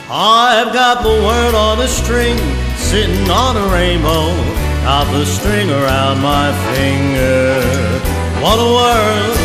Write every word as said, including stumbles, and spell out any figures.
I've got the world on a string, sitting on a rainbow, got the string around my finger. What a world,